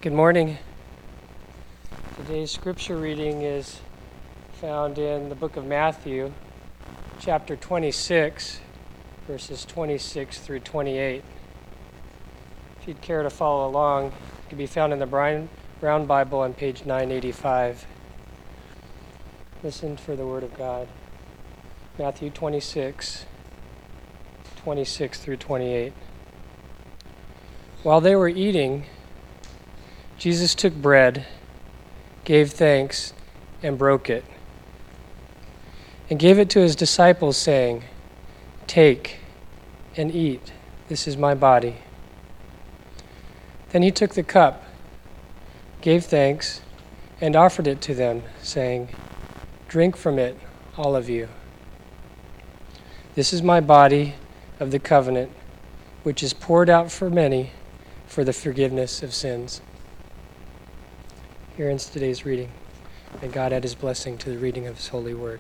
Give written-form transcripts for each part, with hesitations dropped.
Good morning. Today's scripture reading is found in the book of Matthew, chapter 26, verses 26 through 28. If you'd care to follow along, it can be found in the Brown Bible on page 985. Listen for the word of God. Matthew 26, 26 through 28. While they were eating, Jesus took bread, gave thanks, and broke it, and gave it to his disciples, saying, "Take and eat. This is my body." Then he took the cup, gave thanks, and offered it to them, saying, "Drink from it, all of you. This is my body of the covenant, which is poured out for many for the forgiveness of sins." Here ends today's reading. May God add his blessing to the reading of his holy word.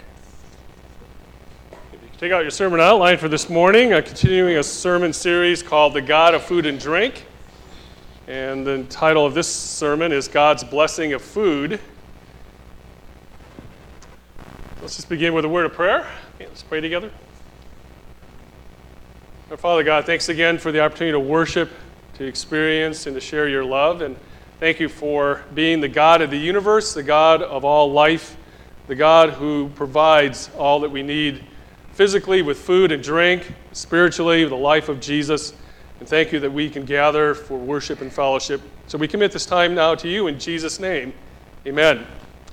If you can take out your sermon outline for this morning, continuing a sermon series called The God of Food and Drink. And the title of this sermon is God's Blessing of Food. Let's just begin with a word of prayer. Let's pray together. Our Father God, thanks again for the opportunity to worship, to experience, and to share your love. And thank you for being the God of the universe, the God of all life, the God who provides all that we need physically with food and drink, spiritually with the life of Jesus. And thank you that we can gather for worship and fellowship. So we commit this time now to you in Jesus' name. Amen.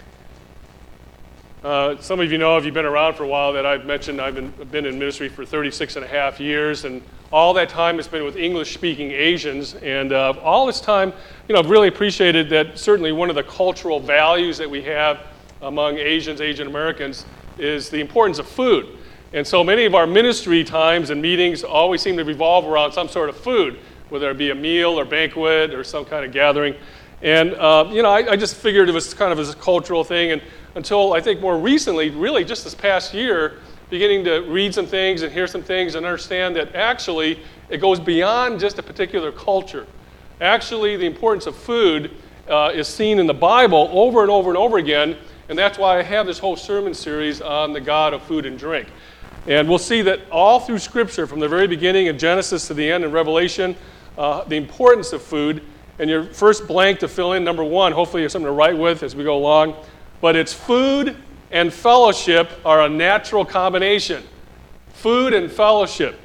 Some of you know, if you've been around for a while, that I've mentioned I've been in ministry for 36 and a half years, and all that time has been with English-speaking Asians. And all this time, I've really appreciated that certainly one of the cultural values that we have among Asians, Asian Americans, is the importance of food. And so many of our ministry times and meetings always seem to revolve around some sort of food, whether it be a meal or banquet or some kind of gathering. And, I just figured it was kind of a cultural thing. And until I think more recently, really just this past year, beginning to read some things and hear some things and understand that actually it goes beyond just a particular culture. Actually, the importance of food is seen in the Bible over and over and over again, and that's why I have this whole sermon series on the God of food and drink. And we'll see that all through Scripture, from the very beginning in Genesis to the end in Revelation, the importance of food. And your first blank to fill in, number one, hopefully you have something to write with as we go along, but it's food and fellowship are a natural combination. Food and fellowship.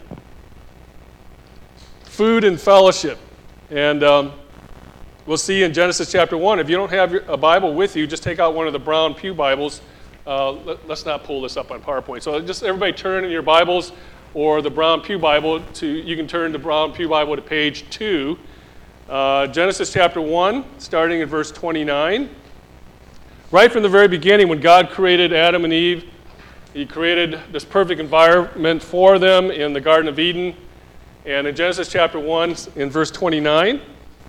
Food and fellowship. And we'll see in Genesis chapter 1. If you don't have a Bible with you, just take out one of the brown pew Bibles. Let's not pull this up on PowerPoint. So just everybody turn in your Bibles or the brown pew Bible you can turn the brown pew Bible to page 2. Genesis chapter 1, starting at verse 29. Right from the very beginning, when God created Adam and Eve, he created this perfect environment for them in the Garden of Eden. And in Genesis chapter 1, in verse 29,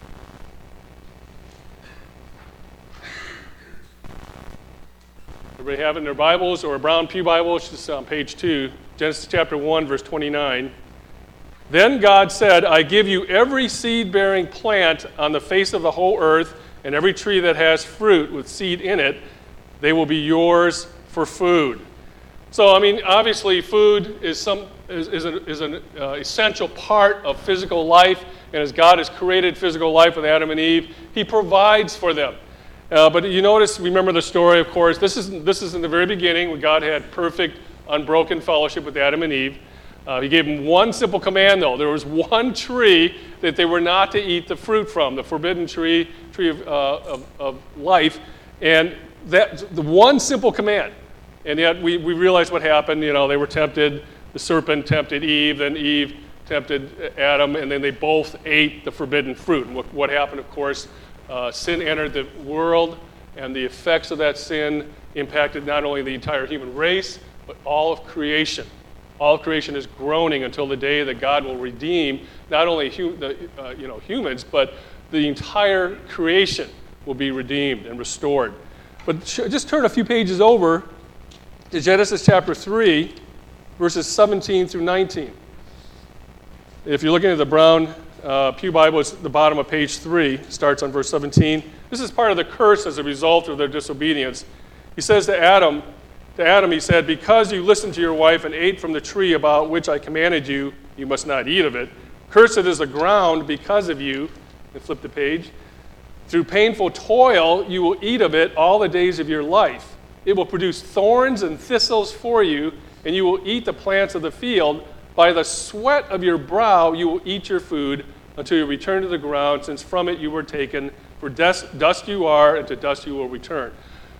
everybody have it in their Bibles or a brown pew Bible? It's just on page 2. Genesis chapter 1, verse 29. Then God said, "I give you every seed-bearing plant on the face of the whole earth, and every tree that has fruit with seed in it, they will be yours for food." So, obviously, food is an essential part of physical life, and as God has created physical life with Adam and Eve, he provides for them. But you remember the story, of course. This is in the very beginning when God had perfect, unbroken fellowship with Adam and Eve. He gave them one simple command, though. There was one tree that they were not to eat the fruit from, the forbidden tree of life, and that's the one simple command. And yet we realize what happened. They were tempted. The serpent tempted Eve, then Eve tempted Adam, and then they both ate the forbidden fruit. And what happened, of course, sin entered the world, and the effects of that sin impacted not only the entire human race, but all of creation. All of creation is groaning until the day that God will redeem not only humans, but the entire creation will be redeemed and restored. But just turn a few pages over to Genesis chapter 3, verses 17 through 19. If you're looking at the brown Pew Bible, it's the bottom of page 3, starts on verse 17. This is part of the curse as a result of their disobedience. He says to Adam, he said, because you listened to your wife and ate from the tree about which I commanded you, you must not eat of it. Cursed is the ground because of you. And flip the page. Through painful toil, you will eat of it all the days of your life. It will produce thorns and thistles for you, and you will eat the plants of the field. By the sweat of your brow, you will eat your food until you return to the ground, since from it you were taken. For dust you are, and to dust you will return.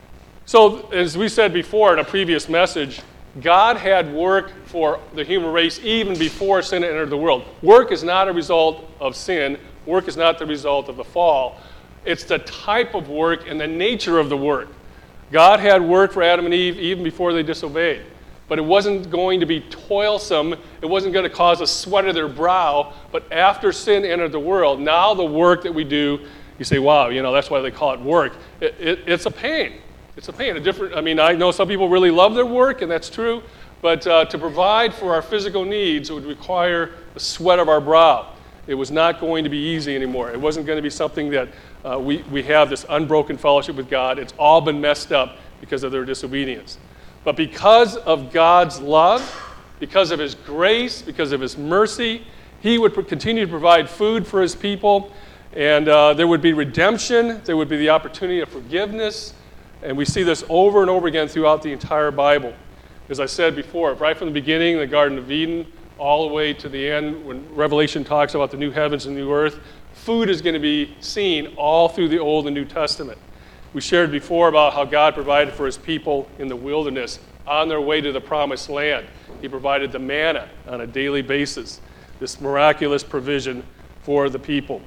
So, as we said before in a previous message, God had work for the human race even before sin entered the world. Work is not a result of sin. Work is not the result of the fall. It's the type of work and the nature of the work. God had work for Adam and Eve even before they disobeyed. But it wasn't going to be toilsome. It wasn't going to cause a sweat of their brow. But after sin entered the world, now the work that we do, you say, wow, that's why they call it work. It's a pain. It's a pain. I know some people really love their work, and that's true. But to provide for our physical needs, it would require the sweat of our brow. It was not going to be easy anymore. It wasn't going to be something that we have this unbroken fellowship with God. It's all been messed up because of their disobedience. But because of God's love, because of his grace, because of his mercy, he would continue to provide food for his people, and there would be redemption. There would be the opportunity of forgiveness, and we see this over and over again throughout the entire Bible. As I said before, right from the beginning, the Garden of Eden, all the way to the end, when Revelation talks about the new heavens and new earth, food is going to be seen all through the Old and New Testament. We shared before about how God provided for his people in the wilderness on their way to the promised land. He provided the manna on a daily basis, this miraculous provision for the people.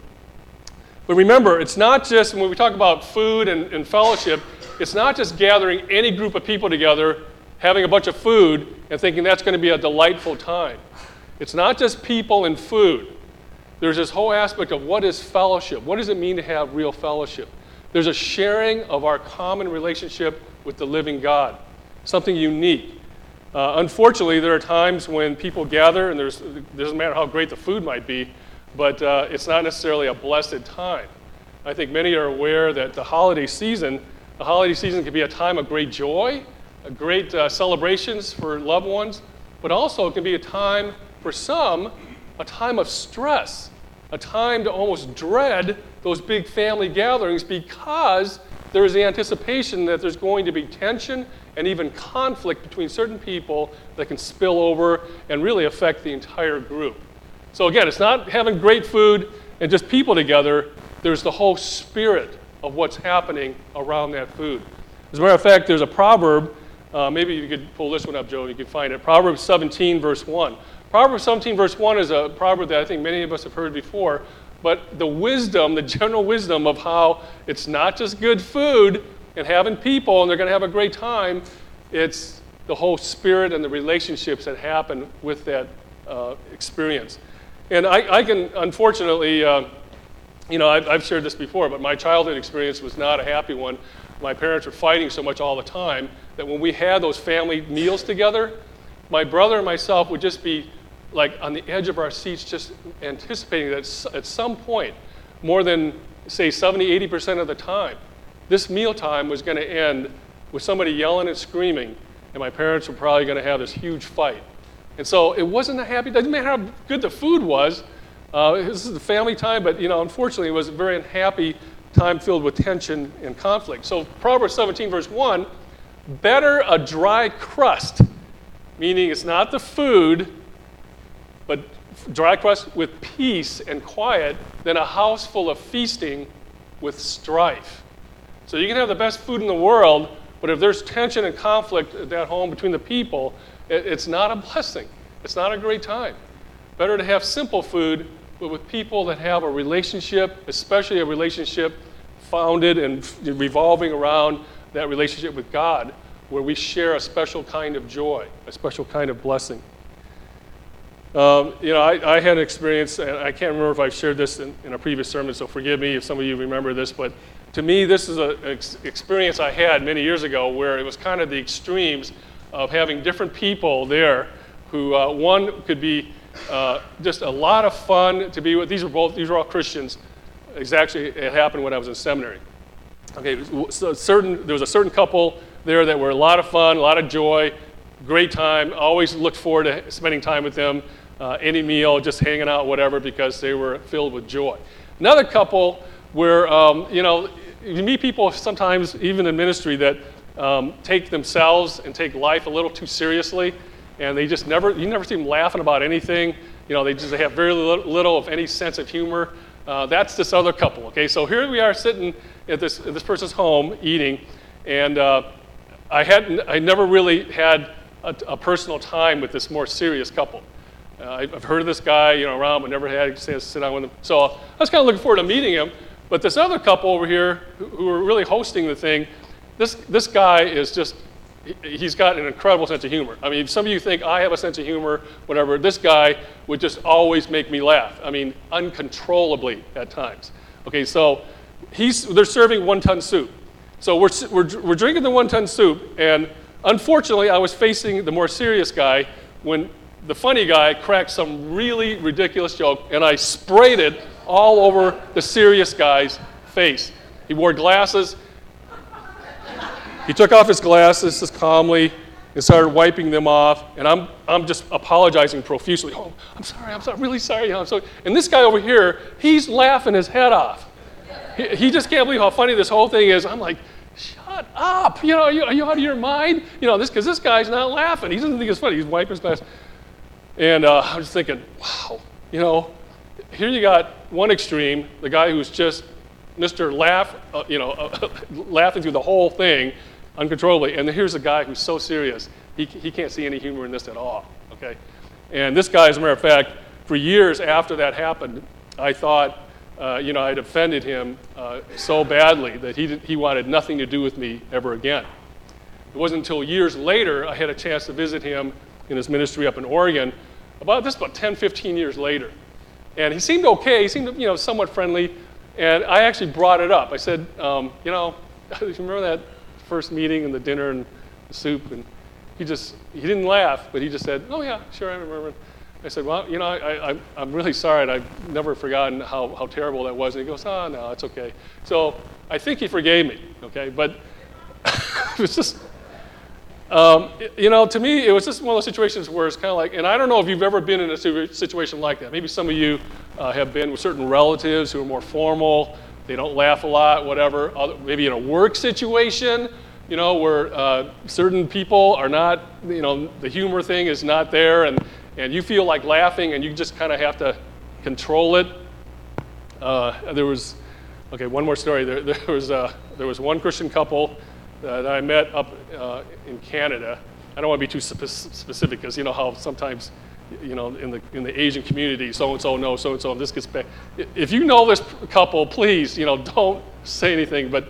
But remember, it's not just, when we talk about food and fellowship, it's not just gathering any group of people together, having a bunch of food, and thinking that's going to be a delightful time. It's not just people and food. There's this whole aspect of what is fellowship? What does it mean to have real fellowship? There's a sharing of our common relationship with the living God, something unique. Unfortunately, there are times when people gather, and it doesn't matter how great the food might be, but it's not necessarily a blessed time. I think many are aware that the holiday season can be a time of great joy, great celebrations for loved ones, but also it can be a time, for some, a time of stress, a time to almost dread those big family gatherings because there is the anticipation that there's going to be tension and even conflict between certain people that can spill over and really affect the entire group. So again, it's not having great food and just people together. There's the whole spirit of what's happening around that food. As a matter of fact, there's a proverb. Maybe you could pull this one up, Joe, you can find it. Proverbs 17, verse 1. Proverbs 17, verse 1 is a proverb that I think many of us have heard before, but the wisdom, the general wisdom of how it's not just good food and having people and they're going to have a great time, it's the whole spirit and the relationships that happen with that experience. And I can, unfortunately, I've shared this before, but my childhood experience was not a happy one. My parents were fighting so much all the time that when we had those family meals together, my brother and myself would just be like on the edge of our seats, just anticipating that at some point, more than, say, 70-80% of the time, this mealtime was going to end with somebody yelling and screaming, and my parents were probably going to have this huge fight. And so it wasn't a happy, doesn't matter how good the food was, this is the family time, but unfortunately it was a very unhappy time filled with tension and conflict. So Proverbs 17, verse 1, better a dry crust, meaning it's not the food, but dry crust with peace and quiet, than a house full of feasting with strife. So you can have the best food in the world, but if there's tension and conflict at that home between the people, it's not a blessing. It's not a great time. Better to have simple food, but with people that have a relationship, especially a relationship founded and revolving around that relationship with God, where we share a special kind of joy, a special kind of blessing. I had an experience, and I can't remember if I've shared this in a previous sermon, so forgive me if some of you remember this, but to me, this is an experience I had many years ago where it was kind of the extremes of having different people there who one could be just a lot of fun to be with. These were all Christians. Exactly, it happened when I was in seminary. Okay, so there was a certain couple there that were a lot of fun, a lot of joy, great time. Always looked forward to spending time with them, any meal, just hanging out, whatever, because they were filled with joy. Another couple where, you meet people sometimes, even in ministry, that take themselves and take life a little too seriously, and you never see them laughing about anything. They have very little of any sense of humor. That's this other couple. Okay, so here we are sitting at this person's home eating, and I never really had a personal time with this more serious couple. I've heard of this guy, around, but never had a chance to sit down with him. So I was kind of looking forward to meeting him. But this other couple over here, who were really hosting the thing, this guy is just, he's got an incredible sense of humor. I mean, some of you think I have a sense of humor, whatever. This guy would just always make me laugh. I mean, uncontrollably at times. Okay, so they're serving one-ton soup. So we're drinking the one-ton soup, and unfortunately, I was facing the more serious guy when the funny guy cracked some really ridiculous joke, and I sprayed it all over the serious guy's face. He wore glasses. He took off his glasses just calmly and started wiping them off, and I'm just apologizing profusely. Oh, I'm sorry, really sorry. And this guy over here, he's laughing his head off. He just can't believe how funny this whole thing is. I'm like, shut up! Are you out of your mind? Because this guy's not laughing. He doesn't think it's funny. He's wiping his glasses. And I was thinking, wow, here you got one extreme, the guy who's just Mr. Laugh, laughing through the whole thing uncontrollably. And here's a guy who's so serious, he can't see any humor in this at all, okay? And this guy, as a matter of fact, for years after that happened, I thought, I'd offended him so badly that he wanted nothing to do with me ever again. It wasn't until years later I had a chance to visit him in his ministry up in Oregon, about 10, 15 years later. And he seemed okay, he seemed, somewhat friendly, and I actually brought it up. I said, remember that first meeting and the dinner and the soup? And he didn't laugh, but he just said, oh yeah, sure, I remember. I said, well, I'm really sorry, and I've never forgotten how terrible that was. And he goes, oh, no, it's okay. So I think he forgave me, okay? But it was just, to me, it was just one of those situations where it's kind of like, and I don't know if you've ever been in a situation like that. Maybe some of you have been with certain relatives who are more formal. They don't laugh a lot, whatever. Maybe in a work situation, where certain people are not, the humor thing is not there, and you feel like laughing, and you just kind of have to control it. One more story. There was one Christian couple that I met up in Canada. I don't want to be too specific because you know how sometimes, in the Asian community, so-and-so knows so-and-so, and this gets back. If you know this couple, please, don't say anything. But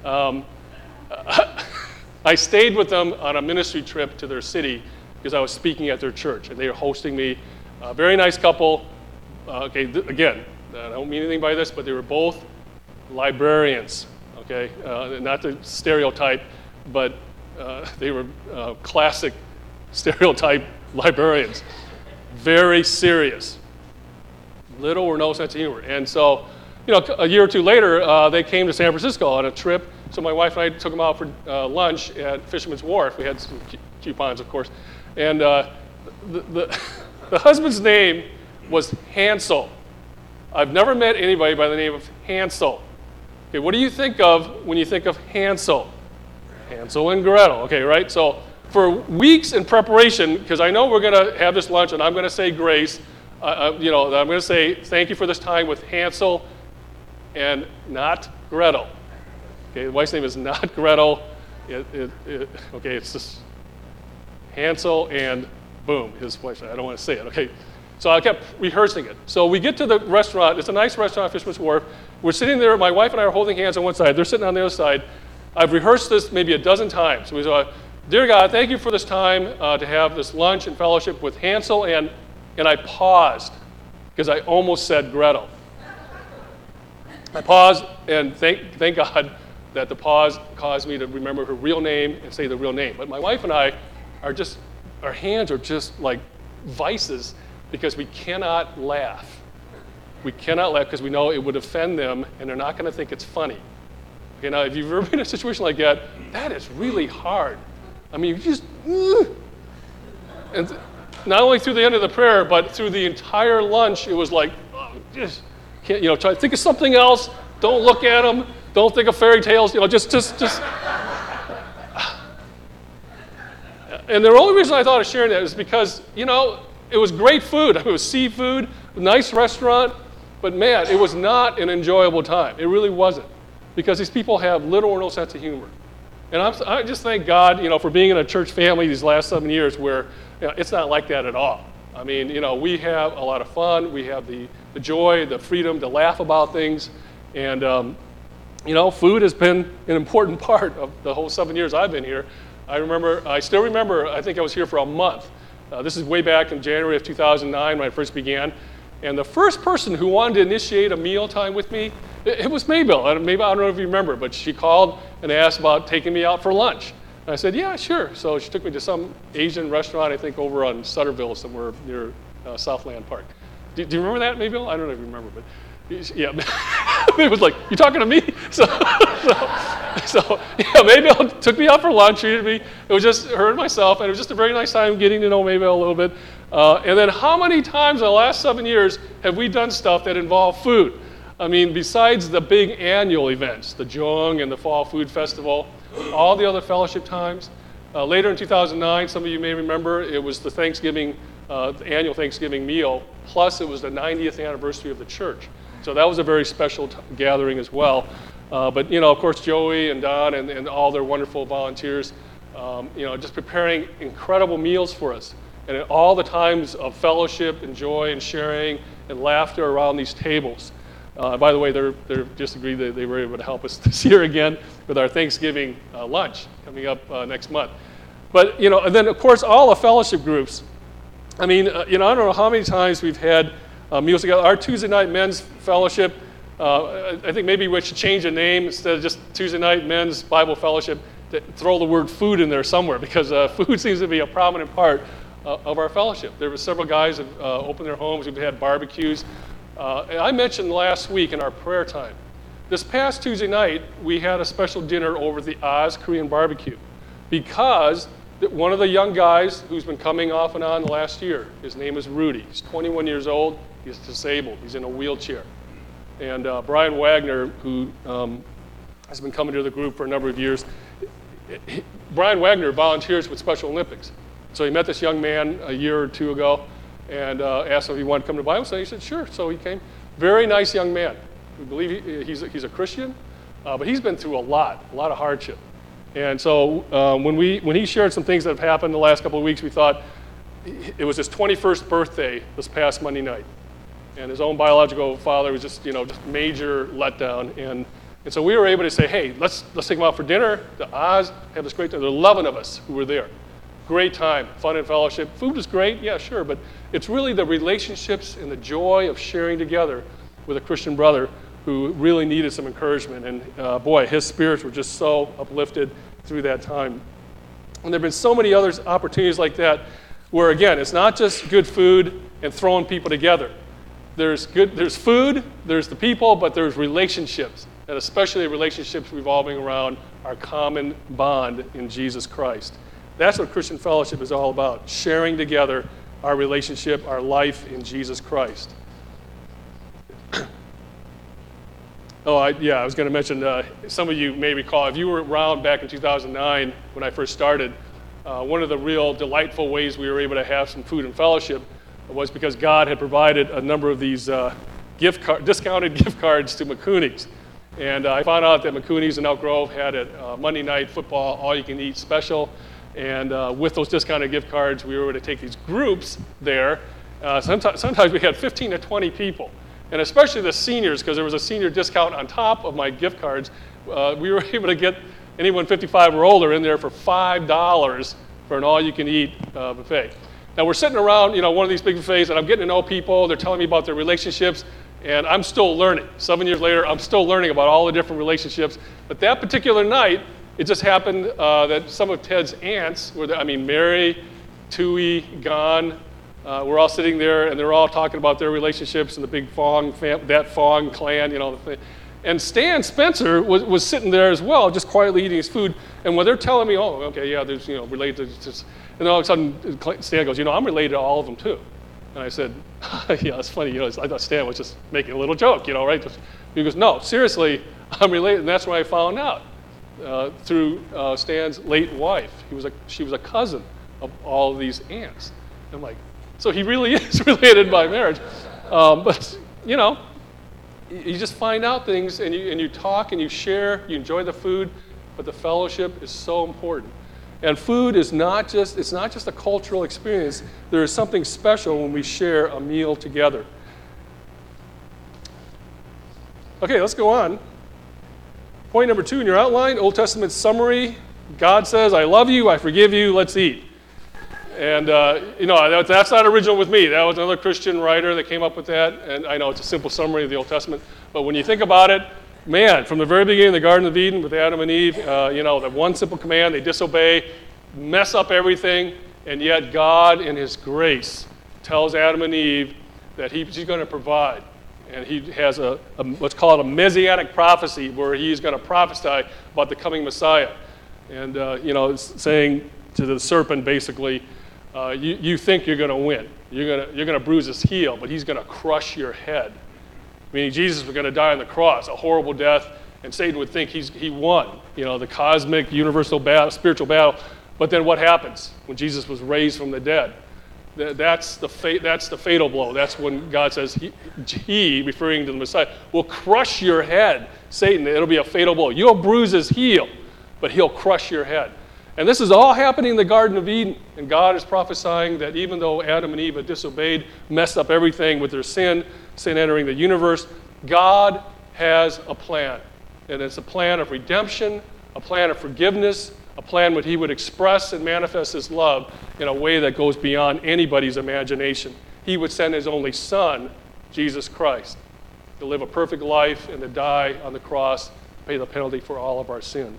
I stayed with them on a ministry trip to their city because I was speaking at their church, and they were hosting me. Very nice couple. Again, I don't mean anything by this, but they were both librarians. Okay, not the stereotype, but they were classic stereotype librarians. Very serious. Little or no sense of humor. And so, a year or two later, they came to San Francisco on a trip. So my wife and I took them out for lunch at Fisherman's Wharf. We had some coupons, of course. And the husband's name was Hansel. I've never met anybody by the name of Hansel. Okay, what do you think of when you think of Hansel? Hansel and Gretel, okay, right? So for weeks in preparation, because I know we're going to have this lunch and I'm going to say grace, I'm going to say thank you for this time with Hansel and not Gretel. Okay, the wife's name is not Gretel. It's just Hansel and boom, his wife. I don't want to say it, okay? So I kept rehearsing it. So we get to the restaurant. It's a nice restaurant, Fisherman's Wharf. We're sitting there. My wife and I are holding hands on one side. They're sitting on the other side. I've rehearsed this maybe a dozen times. We said, dear God, thank you for this time to have this lunch and fellowship with Hansel. And I paused because I almost said Gretel. I paused, and thank God that the pause caused me to remember her real name and say the real name. But my wife and I our hands are just like vices. because we cannot laugh. We cannot laugh because we know it would offend them and they're not going to think it's funny. Okay, now if you've ever been in a situation like that, that is really hard. I mean, you just, and not only through the end of the prayer, but through the entire lunch, it was like, oh, just can't, try to think of something else. Don't look at them. Don't think of fairy tales. Just. And the only reason I thought of sharing that is because, it was great food. It was seafood, nice restaurant, but man, it was not an enjoyable time. It really wasn't, because these people have little or no sense of humor. And I just thank God, for being in a church family these last 7 years where it's not like that at all. I mean, we have a lot of fun. We have the joy, the freedom to laugh about things. And, food has been an important part of the whole 7 years I've been here. I still remember, I think I was here for a month. This is way back in January of 2009 when I first began. And the first person who wanted to initiate a mealtime with me, it was Mabel. Maybe, I don't know if you remember, but she called and asked about taking me out for lunch. And I said, yeah, sure. So she took me to some Asian restaurant, I think over on Sutterville, somewhere near Southland Park. Do you remember that, Mabel? I don't know if you remember, but yeah. It was like, you talking to me? So Mabel took me out for lunch, treated me. It was just her and myself, and it was just a very nice time getting to know Mabel a little bit. And then how many times in the last 7 years have we done stuff that involved food? I mean, besides the big annual events, the Jung and the Fall Food Festival, all the other fellowship times. Later in 2009, some of you may remember, it was the Thanksgiving, the annual Thanksgiving meal, plus it was the 90th anniversary of the church. So that was a very special gathering as well. But, of course, Joey and Don and all their wonderful volunteers, just preparing incredible meals for us. And at all the times of fellowship and joy and sharing and laughter around these tables. By the way, they're just agreed that they were able to help us this year again with our Thanksgiving lunch coming up next month. But, and then, of course, all the fellowship groups. I mean, I don't know how many times we've had meals together. Our Tuesday night men's fellowship, I think maybe we should change the name instead of just Tuesday night men's Bible fellowship, to throw the word food in there somewhere, because food seems to be a prominent part of our fellowship. There were several guys that opened their homes. We've had barbecues. And I mentioned last week in our prayer time, this past Tuesday night, we had a special dinner over at the Oz Korean Barbecue, because one of the young guys who's been coming off and on the last year, his name is Rudy. He's 21 years old. He's disabled. He's in a wheelchair. And Brian Wagner, who has been coming to the group for a number of years, Brian Wagner volunteers with Special Olympics. So he met this young man a year or two ago and asked him if he wanted to come to Bible study. He said, sure. So he came. Very nice young man. We believe he's a Christian, but he's been through a lot of hardship. And so when he shared some things that have happened the last couple of weeks, we thought it was his 21st birthday this past Monday night. And his own biological father was just major letdown. And so we were able to say, hey, let's take him out for dinner to Oz, have this great time. There were 11 of us who were there. Great time, fun and fellowship. Food was great, yeah, sure, but it's really the relationships and the joy of sharing together with a Christian brother who really needed some encouragement. And boy, his spirits were just so uplifted through that time. And there have been so many other opportunities like that where, again, it's not just good food and throwing people together. There's food, there's the people, but there's relationships, and especially relationships revolving around our common bond in Jesus Christ. That's what Christian fellowship is all about, sharing together our relationship, our life in Jesus Christ. I was going to mention, some of you may recall, if you were around back in 2009 when I first started, one of the real delightful ways we were able to have some food and fellowship was because God had provided a number of these discounted gift cards to McCooney's. And I found out that McCooney's in Elk Grove had a Monday night football all-you-can-eat special. And with those discounted gift cards, we were able to take these groups there. Sometimes we had 15 to 20 people. And especially the seniors, because there was a senior discount on top of my gift cards, we were able to get anyone 55 or older in there for $5 for an all-you-can-eat buffet. Now we're sitting around, one of these big buffets, and I'm getting to know people. They're telling me about their relationships, and I'm still learning. 7 years later, I'm still learning about all the different relationships. But that particular night, it just happened that some of Ted's aunts were there. I mean, Mary, Tui, Gon, we're all sitting there, and they're all talking about their relationships and the big that Fong clan, And Stan Spencer was sitting there as well, just quietly eating his food. And when they're telling me, oh, okay, yeah, there's, related to this, and then all of a sudden Stan goes, I'm related to all of them too. And I said, yeah, it's funny, I thought Stan was just making a little joke, right? He goes, no, seriously, I'm related. And that's when I found out through Stan's late wife. She was a cousin of all of these aunts. I'm like, so he really is related by marriage. But, you just find out things, and you talk and you share, you enjoy the food, but the fellowship is so important. And food is not just a cultural experience. There is something special when we share a meal together. Okay, let's go on. Point number 2 in your outline, Old Testament summary. God says, I love you, I forgive you, let's eat. And, that's not original with me. That was another Christian writer that came up with that. And I know it's a simple summary of the Old Testament. But when you think about it, man, from the very beginning of the Garden of Eden with Adam and Eve, the one simple command, they disobey, mess up everything, and yet God, in his grace, tells Adam and Eve that he's going to provide. And he has let's call it a messianic prophecy, where he's going to prophesy about the coming Messiah. And, saying to the serpent, basically, you think you're going to win. You're going to bruise his heel, but he's going to crush your head. Meaning Jesus was going to die on the cross, a horrible death, and Satan would think he won, the cosmic, universal battle, spiritual battle. But then what happens when Jesus was raised from the dead? That's the fatal blow. That's when God says he, referring to the Messiah, will crush your head. Satan, it'll be a fatal blow. You'll bruise his heel, but he'll crush your head. And this is all happening in the Garden of Eden. And God is prophesying that even though Adam and Eve had disobeyed, messed up everything with their sin entering the universe, God has a plan. And it's a plan of redemption, a plan of forgiveness, a plan where he would express and manifest his love in a way that goes beyond anybody's imagination. He would send his only Son, Jesus Christ, to live a perfect life and to die on the cross, pay the penalty for all of our sin.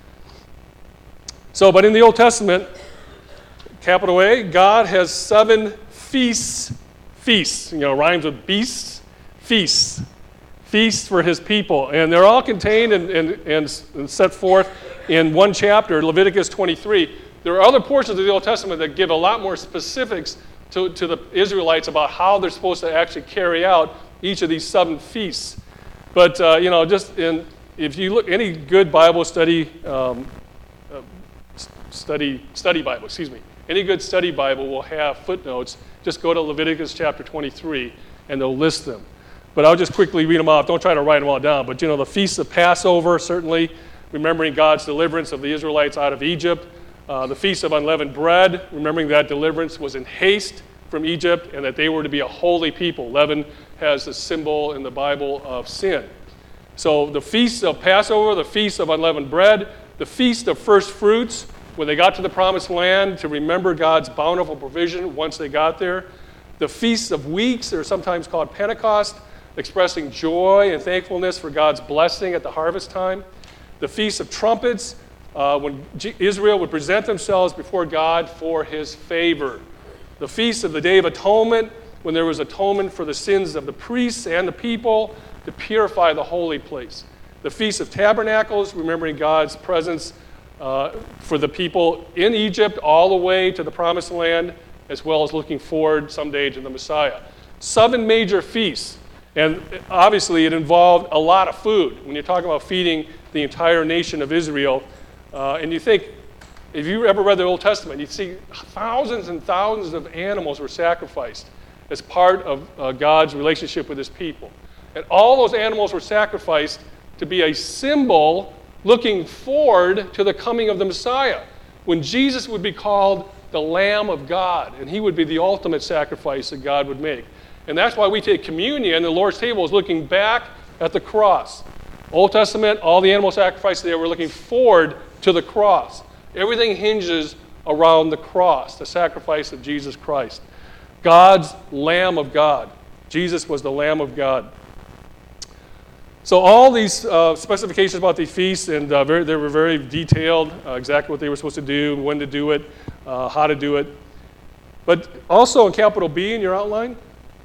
So, but in the Old Testament, capital A, God has 7 feasts. Feasts, rhymes with beasts. Feasts. Feasts for his people. And they're all contained and set forth in one chapter, Leviticus 23. There are other portions of the Old Testament that give a lot more specifics to the Israelites about how they're supposed to actually carry out each of these 7 feasts. But, if you look, any good Bible study Bible, any good study Bible will have footnotes. Just go to Leviticus chapter 23, and they'll list them. But I'll just quickly read them off. Don't try to write them all down. But, the Feast of Passover, certainly, remembering God's deliverance of the Israelites out of Egypt. The Feast of Unleavened Bread, remembering that deliverance was in haste from Egypt and that they were to be a holy people. Leaven has a symbol in the Bible of sin. So the Feast of Passover, the Feast of Unleavened Bread, the Feast of First Fruits, when they got to the Promised Land, to remember God's bountiful provision once they got there. The Feasts of Weeks, they're sometimes called Pentecost, expressing joy and thankfulness for God's blessing at the harvest time. The Feast of Trumpets, when Israel would present themselves before God for his favor. The Feast of the Day of Atonement, when there was atonement for the sins of the priests and the people to purify the holy place. The Feast of Tabernacles, remembering God's presence for the people in Egypt all the way to the Promised Land, as well as looking forward someday to the Messiah. 7 major feasts. And obviously it involved a lot of food. When you're talking about feeding the entire nation of Israel, and you think, if you ever read the Old Testament, you see thousands and thousands of animals were sacrificed as part of God's relationship with his people. And all those animals were sacrificed to be a symbol looking forward to the coming of the Messiah, when Jesus would be called the Lamb of God, and he would be the ultimate sacrifice that God would make. And that's why we take communion. The Lord's table is looking back at the cross. Old Testament, all the animal sacrifices there were looking forward to the cross. Everything hinges around the cross, the sacrifice of Jesus Christ. God's Lamb of God. Jesus was the Lamb of God. So all these specifications about the feasts, and they were very detailed, exactly what they were supposed to do, when to do it, how to do it. But also in capital B in your outline,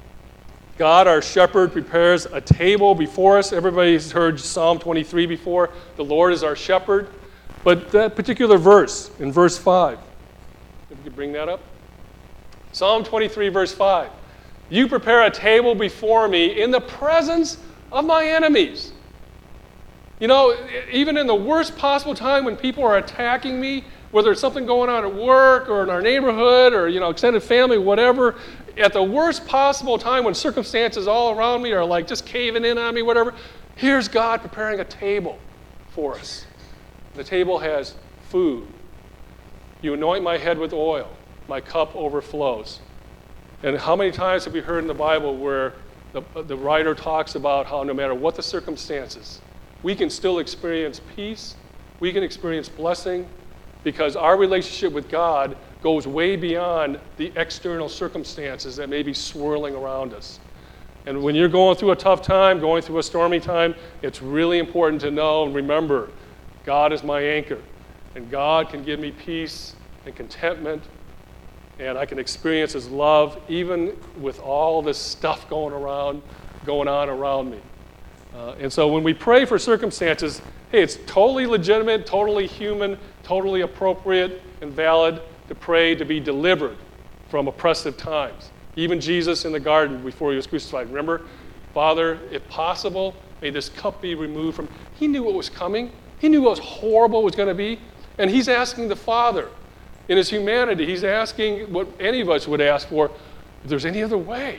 God, our shepherd, prepares a table before us. Everybody's heard Psalm 23 before. The Lord is our shepherd. But that particular verse, in verse 5, if you could bring that up. Psalm 23, verse 5. You prepare a table before me in the presence of my enemies. You know, even in the worst possible time when people are attacking me, whether it's something going on at work or in our neighborhood or, extended family, whatever, at the worst possible time when circumstances all around me are like just caving in on me, whatever, here's God preparing a table for us. The table has food. You anoint my head with oil. My cup overflows. And how many times have we heard in the Bible where the writer talks about how no matter what the circumstances, we can still experience peace, we can experience blessing, because our relationship with God goes way beyond the external circumstances that may be swirling around us. And when you're going through a tough time, going through a stormy time, it's really important to know and remember, God is my anchor, and God can give me peace and contentment, and I can experience His love even with all this stuff going on around me. And so when we pray for circumstances, hey, it's totally legitimate, totally human, totally appropriate and valid to pray to be delivered from oppressive times. Even Jesus in the garden before He was crucified. Remember, Father, if possible, may this cup be removed from. He knew what was coming. He knew what was horrible was going to be. And He's asking the Father, in His humanity, He's asking what any of us would ask for, if there's any other way.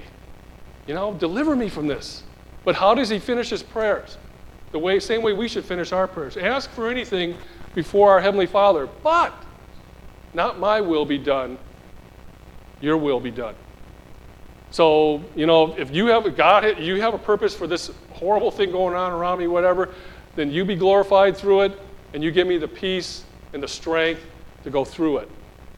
Deliver me from this. But how does He finish His prayers? Same way we should finish our prayers. Ask for anything before our Heavenly Father, but not my will be done, your will be done. So, if you have a purpose for this horrible thing going on around me, whatever, then you be glorified through it, and you give me the peace and the strength to go through it.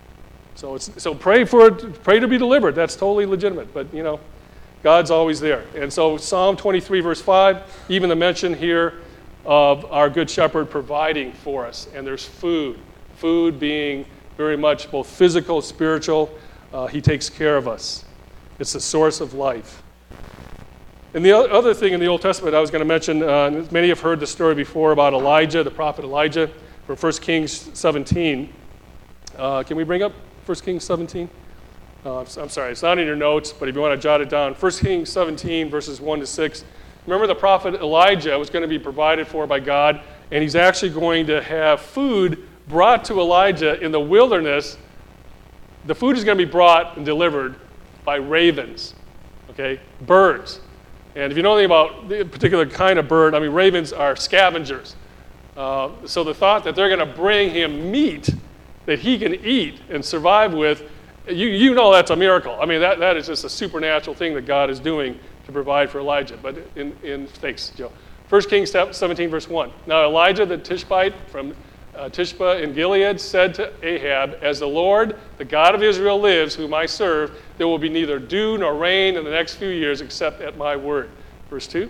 So pray to be delivered. That's totally legitimate, but God's always there. And so Psalm 23, verse 5, even the mention here of our good shepherd providing for us. And there's food being very much both physical, spiritual. He takes care of us. It's the source of life. And the other thing in the Old Testament I was going to mention, many have heard the story before about Elijah, the prophet Elijah, from 1 Kings 17. Can we bring up 1 Kings 17? I'm sorry, it's not in your notes, but if you want to jot it down, 1 Kings 17, verses 1 to 6. Remember, the prophet Elijah was going to be provided for by God, and he's actually going to have food brought to Elijah in the wilderness. The food is going to be brought and delivered by ravens, okay, birds. And if you know anything about the particular kind of bird, ravens are scavengers. So the thought that they're going to bring him meat that he can eat and survive with, you know that's a miracle. That is just a supernatural thing that God is doing to provide for Elijah. But thanks, Joe. 1 Kings 17, verse 1. Now Elijah the Tishbite from Tishba in Gilead said to Ahab, as the Lord, the God of Israel lives, whom I serve, there will be neither dew nor rain in the next few years except at my word. Verse 2.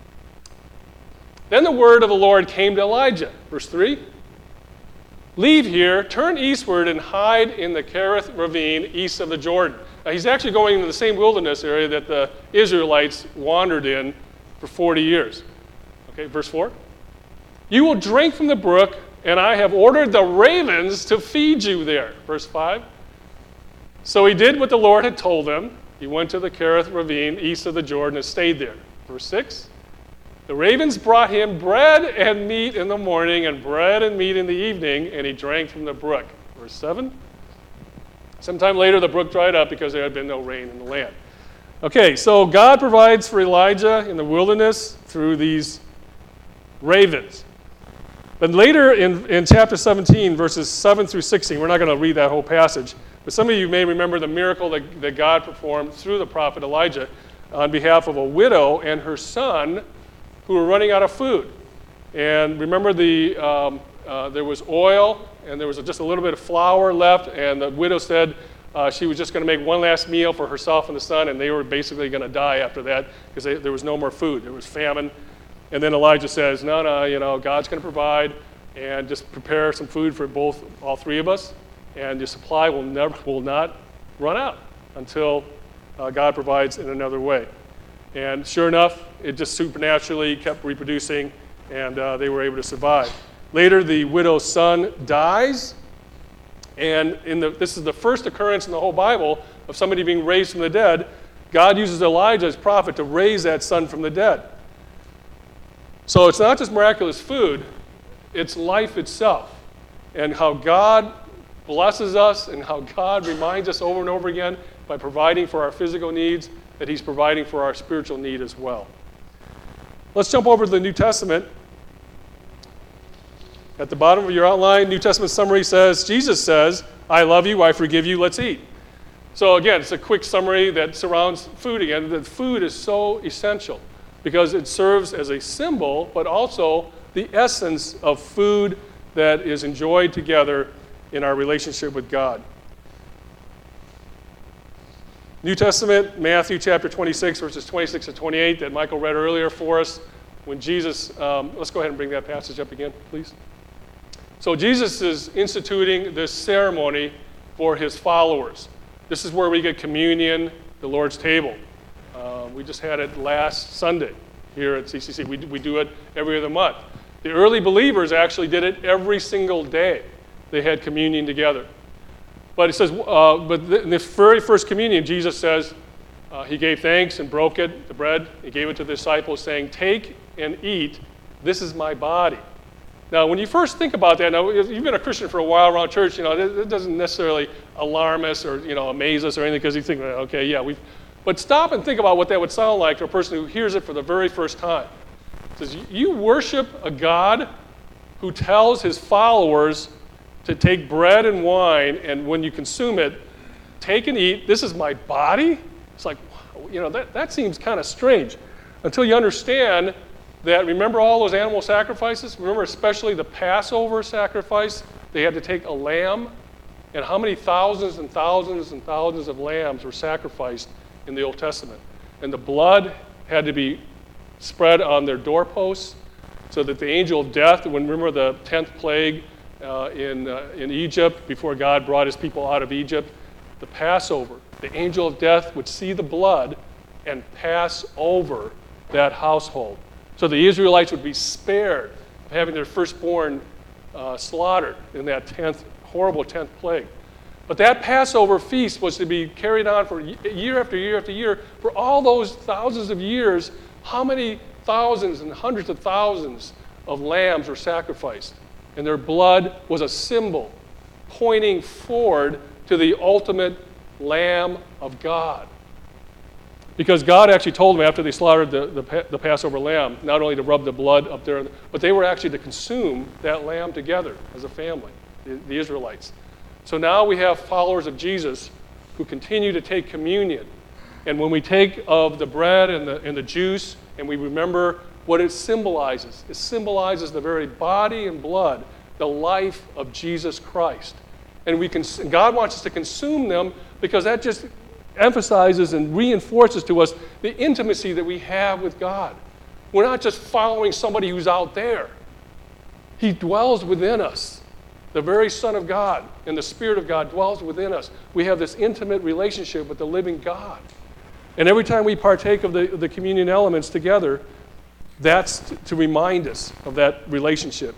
Then the word of the Lord came to Elijah. Verse 3. Leave here, turn eastward, and hide in the Kerith ravine east of the Jordan. Now, he's actually going into the same wilderness area that the Israelites wandered in for 40 years. Okay, verse 4. You will drink from the brook, and I have ordered the ravens to feed you there. Verse 5. So he did what the Lord had told him. He went to the Kerith ravine east of the Jordan and stayed there. Verse 6. The ravens brought him bread and meat in the morning and bread and meat in the evening, and he drank from the brook. Verse 7. Sometime later, the brook dried up because there had been no rain in the land. Okay, so God provides for Elijah in the wilderness through these ravens. But later in chapter 17, verses 7 through 16, we're not going to read that whole passage, but some of you may remember the miracle that God performed through the prophet Elijah on behalf of a widow and her son who were running out of food. And remember there was oil and there was just a little bit of flour left, and the widow said she was just going to make one last meal for herself and the son, and they were basically going to die after that because there was no more food. There was famine. And then Elijah says, no, God's going to provide, and just prepare some food for all three of us, and your supply will not run out until God provides in another way. And sure enough, it just supernaturally kept reproducing, and they were able to survive. Later, the widow's son dies, and this is the first occurrence in the whole Bible of somebody being raised from the dead. God uses Elijah as prophet to raise that son from the dead. So it's not just miraculous food, it's life itself, and how God blesses us and how God reminds us over and over again by providing for our physical needs, that he's providing for our spiritual need as well. Let's jump over to the New Testament. At the bottom of your outline, New Testament summary says, Jesus says, I love you, I forgive you, let's eat. So again, it's a quick summary that surrounds food again. That food is so essential because it serves as a symbol, but also the essence of food that is enjoyed together in our relationship with God. New Testament, Matthew chapter 26, verses 26 to 28 that Michael read earlier for us. When Jesus, let's go ahead and bring that passage up again, please. So Jesus is instituting this ceremony for his followers. This is where we get communion, the Lord's table. We just had it last Sunday here at CCC. We do it every other month. The early believers actually did it every single day. They had communion together. But it says, in the very first communion, Jesus says, he gave thanks and broke it, the bread. He gave it to the disciples, saying, take and eat. This is my body. Now, when you first think about that, now if you've been a Christian for a while around church, it doesn't necessarily alarm us or amaze us or anything because you think, okay, yeah, but stop and think about what that would sound like to a person who hears it for the very first time. It says, you worship a God who tells his followers to take bread and wine, and when you consume it, take and eat. This is my body? It's like, that seems kind of strange until you understand that, remember all those animal sacrifices? Remember especially the Passover sacrifice? They had to take a lamb, and how many thousands and thousands and thousands of lambs were sacrificed in the Old Testament? And the blood had to be spread on their doorposts so that the angel of death, remember the 10th plague in Egypt, before God brought his people out of Egypt, the Passover, the angel of death would see the blood and pass over that household. So the Israelites would be spared of having their firstborn slaughtered in that horrible 10th plague. But that Passover feast was to be carried on for year after year after year. For all those thousands of years, how many thousands and hundreds of thousands of lambs were sacrificed? And their blood was a symbol pointing forward to the ultimate Lamb of God. Because God actually told them after they slaughtered the Passover lamb, not only to rub the blood up there, but they were actually to consume that lamb together as a family, the Israelites. So now we have followers of Jesus who continue to take communion. And when we take of the bread and the juice, and we remember what it symbolizes the very body and blood, the life of Jesus Christ. And God wants us to consume them because that just emphasizes and reinforces to us the intimacy that we have with God. We're not just following somebody who's out there. He dwells within us. The very Son of God and the Spirit of God dwells within us. We have this intimate relationship with the living God. And every time we partake of the communion elements together, that's to remind us of that relationship.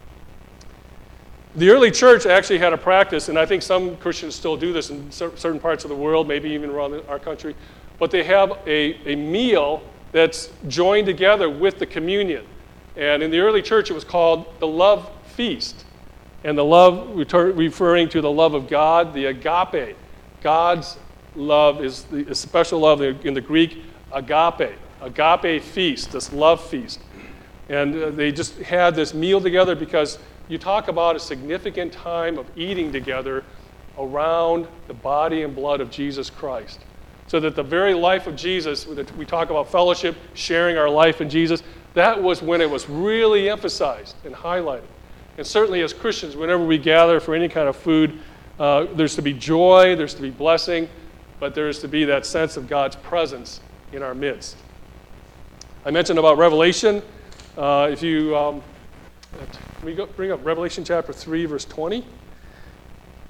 The early church actually had a practice, and I think some Christians still do this in certain parts of the world, maybe even around our country, but they have a meal that's joined together with the communion. And in the early church, it was called the love feast. And the love, referring to the love of God, the agape. God's love is a special love in the Greek, agape feast, this love feast. And they just had this meal together because you talk about a significant time of eating together around the body and blood of Jesus Christ. So that the very life of Jesus, we talk about fellowship, sharing our life in Jesus, that was when it was really emphasized and highlighted. And certainly as Christians, whenever we gather for any kind of food, there's to be joy, there's to be blessing, but there's to be that sense of God's presence in our midst. I mentioned about Revelation. If you bring up Revelation chapter 3, verse 20.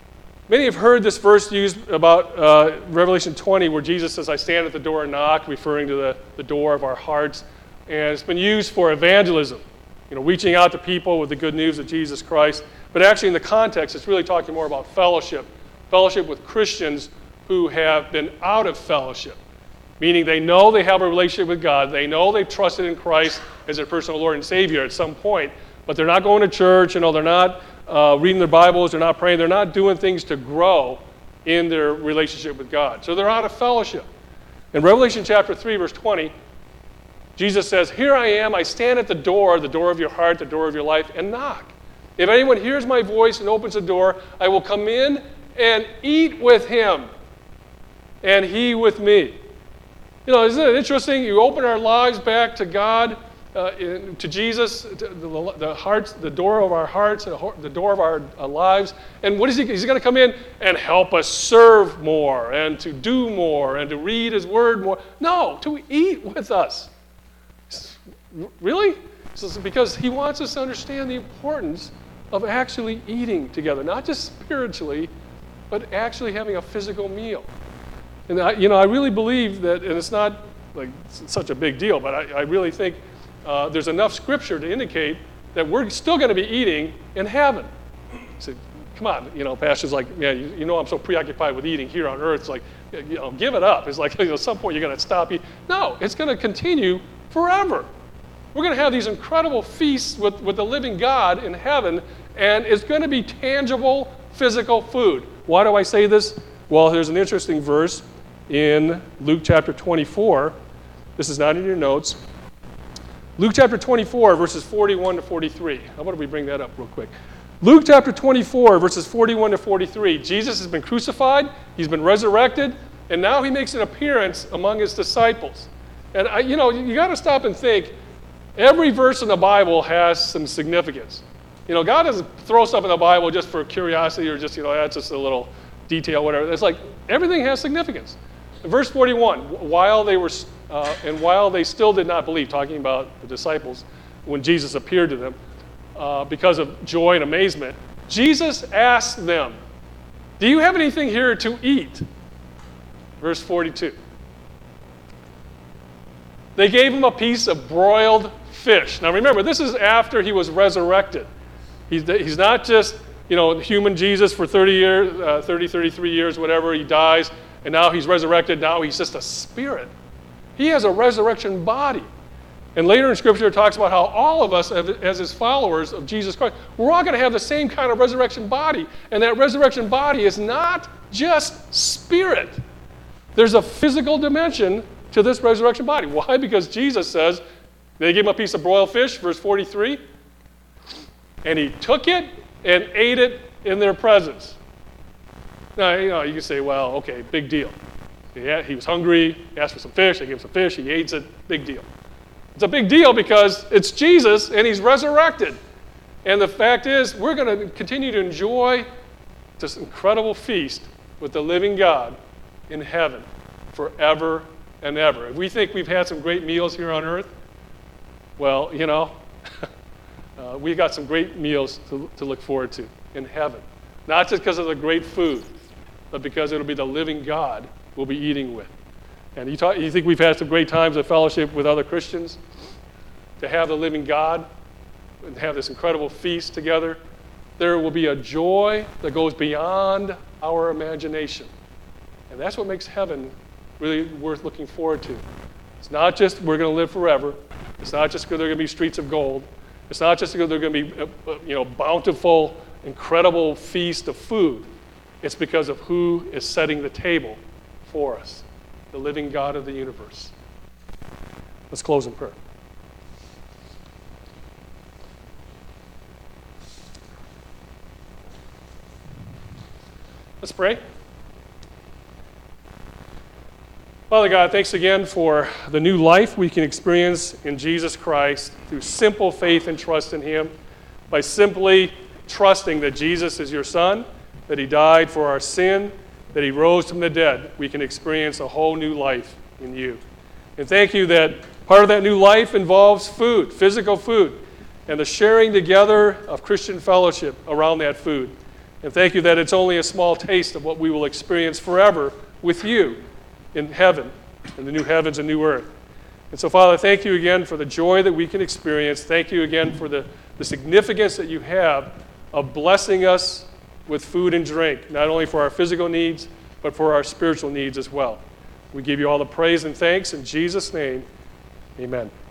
Many have heard this verse used about Revelation 20, where Jesus says, I stand at the door and knock, referring to the door of our hearts. And it's been used for evangelism, reaching out to people with the good news of Jesus Christ. But actually in the context, it's really talking more about fellowship with Christians who have been out of fellowship, meaning they know they have a relationship with God, they know they've trusted in Christ as their personal Lord and Savior at some point, but they're not going to church, they're not reading their Bibles, they're not praying, they're not doing things to grow in their relationship with God. So they're out of fellowship. In Revelation chapter 3, verse 20, Jesus says, here I am, I stand at the door of your heart, the door of your life, and knock. If anyone hears my voice and opens the door, I will come in and eat with him, and he with me. Isn't it interesting? You open our lives back to God, to Jesus, to the hearts, the door of our hearts, the door of our lives. And what is he? He's going to come in and help us serve more, and to do more, and to read his word more. No, to eat with us. Really? Because he wants us to understand the importance of actually eating together, not just spiritually, but actually having a physical meal. And I really believe that, and it's not like such a big deal, but I really think there's enough scripture to indicate that we're still going to be eating in heaven. So, come on, pastor's like, man, I'm so preoccupied with eating here on earth. It's like, give it up. It's like, at some point you're going to stop eating. No, it's going to continue forever. We're going to have these incredible feasts with the living God in heaven, and it's going to be tangible, physical food. Why do I say this? Well, there's an interesting verse in Luke chapter 24. This is not in your notes. Luke chapter 24, verses 41 to 43. How about we bring that up real quick? Luke chapter 24, verses 41 to 43. Jesus has been crucified, he's been resurrected, and now he makes an appearance among his disciples. And you got to stop and think. Every verse in the Bible has some significance. God doesn't throw stuff in the Bible just for curiosity or just, that's just a little detail, whatever. It's like everything has significance. In verse 41, while they still did not believe, talking about the disciples, when Jesus appeared to them, because of joy and amazement, Jesus asked them, do you have anything here to eat? Verse 42. They gave him a piece of broiled fish. Now remember, this is after he was resurrected. He's not just, human Jesus for 33 years, whatever. He dies, and now he's resurrected. Now he's just a spirit. He has a resurrection body. And later in Scripture, it talks about how all of us, as his followers of Jesus Christ, we're all going to have the same kind of resurrection body. And that resurrection body is not just spirit. There's a physical dimension to this resurrection body. Why? Because Jesus says, they gave him a piece of broiled fish, verse 43, and he took it and ate it in their presence. Now, you can say, well, okay, big deal. He was hungry, he asked for some fish, they gave him some fish, he ate it, big deal. It's a big deal because it's Jesus and he's resurrected. And the fact is, we're going to continue to enjoy this incredible feast with the living God in heaven forever and ever. If we think we've had some great meals here on earth, well, we've got some great meals to look forward to in heaven. Not just because of the great food, but because it'll be the living God we'll be eating with. And you think we've had some great times of fellowship with other Christians? To have the living God and have this incredible feast together, there will be a joy that goes beyond our imagination. And that's what makes heaven really worth looking forward to. It's not just we're going to live forever. It's not just because there are going to be streets of gold. It's not just because there are going to be bountiful, incredible feast of food. It's because of who is setting the table for us, the living God of the universe. Let's close in prayer. Let's pray. Father God, thanks again for the new life we can experience in Jesus Christ through simple faith and trust in him, by simply trusting that Jesus is your Son, that he died for our sin, that he rose from the dead. We can experience a whole new life in you. And thank you that part of that new life involves food, physical food, and the sharing together of Christian fellowship around that food. And thank you that it's only a small taste of what we will experience forever with you in heaven, in the new heavens and new earth. And so, Father, thank you again for the joy that we can experience. Thank you again for the significance that you have of blessing us with food and drink, not only for our physical needs, but for our spiritual needs as well. We give you all the praise and thanks in Jesus' name. Amen.